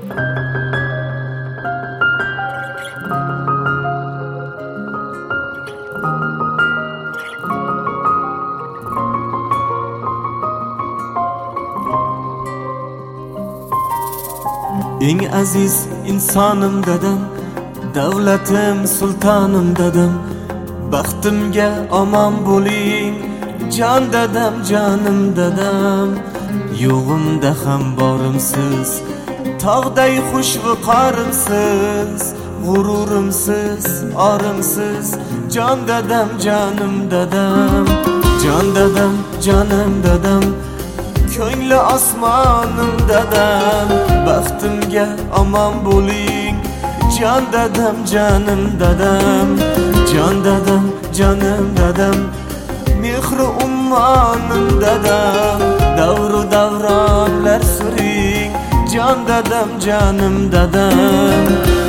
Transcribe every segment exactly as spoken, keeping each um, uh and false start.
Eng aziz insonım dadam, davlatim sultonim dadam, baxtimga omon bo'ling jon dadam, jonim dadam. Yo'g'imda ham borimsiz, tog'day xushviqorimsiz, g'ururimsiz, orimsiz, jon dadam, jonim dadam. Jon dadam, jonim dadam, ko'ngli osmonim dadam, baxtimga omon bo'ling jon dadam, jonim dadam. Jon dadam, jonim dadam, mehri ummonim dadam, davru davronlar suring jon dadam, jonim dadam.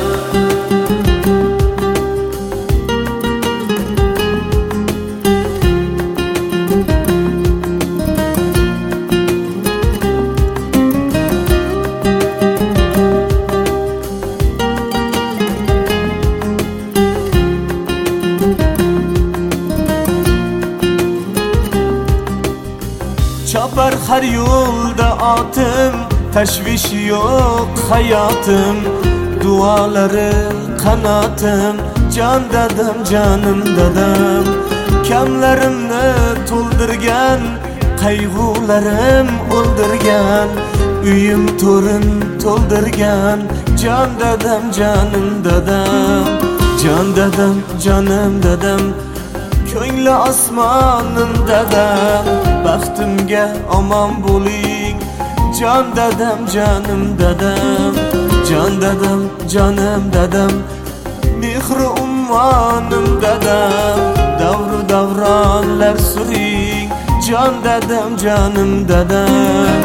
Chopar har yo'lda otim, tashvish yo'q hayotim, duolari qanotim jon dadam, jonim dadam. Kamlarimni to'ldirgan, qayg'ularim o'ldirgan, uyim to'rin to'ldirgan jon dadam, jonim dadam. Jon dadam, jonim dadam, ko'ngli osmonim dadam, baxtimga omon bo'ling jon dadam, jonim dadam. Jon dadam, jonim dadam, mehri ummonim dadam, davru davronlar suring jon dadam, jonim dadam.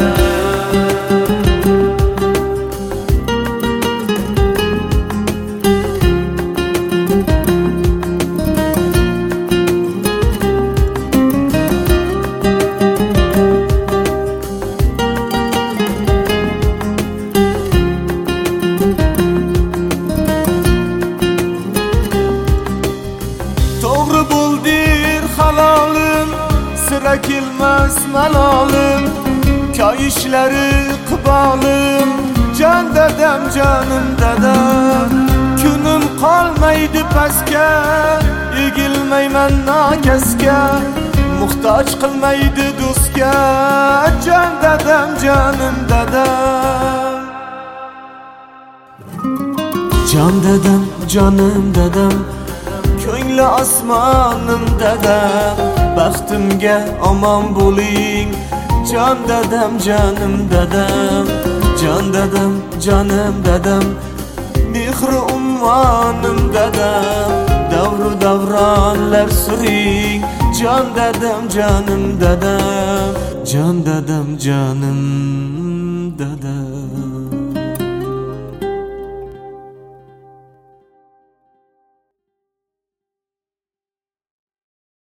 To'g'ri bo'ldir halolim, sira kelmas malolim, koyishlari iqbolim jon dadam, jonim dadam. Kunim qolmaydi pastga, egilmayman nokasga, muhtoj qilmaydi do'stga jon dadam, jonim dadam. Jon dadam, jonim dadam, ko'ngli osmonim dadam, baxtimga omon bo'ling jon dadam, jonim dadam. Jon dadam, jonim dadam, mehri ummonim dadam, davru davronlar suring jon dadam, jonim dadam. Jon dadam, jonim dadam.